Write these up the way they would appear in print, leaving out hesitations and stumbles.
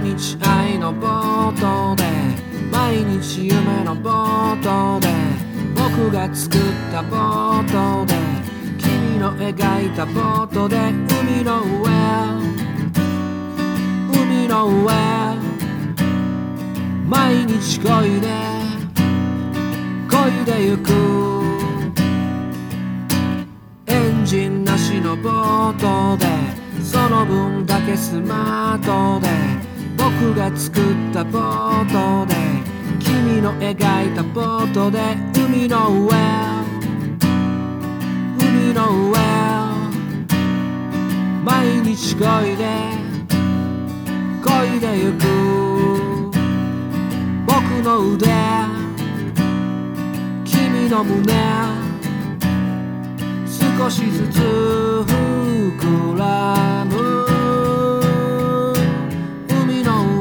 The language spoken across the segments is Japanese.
日愛のボートで毎日夢のボートで僕が作ったボートで君の描いたボートで海の上毎日漕いでゆくエンジンなしのボートでその分だけスマートで僕が作ったボートで君の描いたボートで海の上毎日漕いでゆく僕の腕君の胸少しずつ膨らむ海の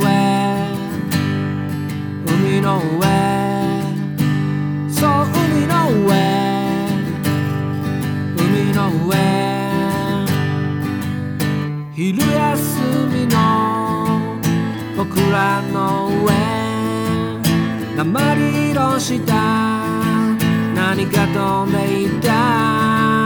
上そう海の上昼休みの僕らの上鉛色した何か飛んでいた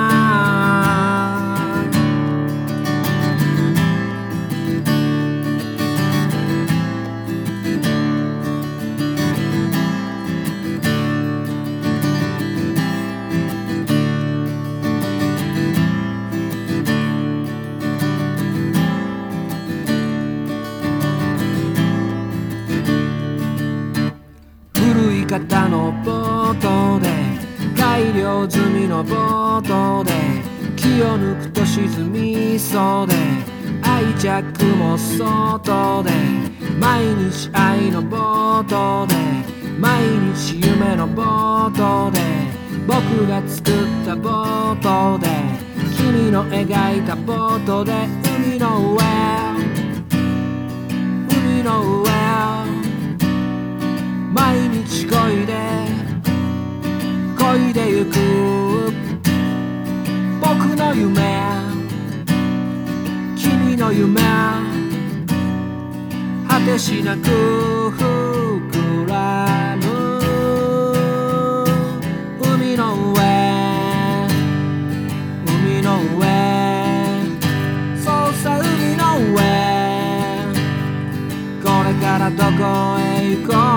型のボートで改良済みのボートで気を抜くと沈みそうで愛着も外で毎日愛のボートで毎日夢のボートで僕が作ったボートで君の描いたボートで海の上毎日漕いでゆく僕の夢君の夢果てしなく膨らむ海の上そうさ海の上これからどこへ行こう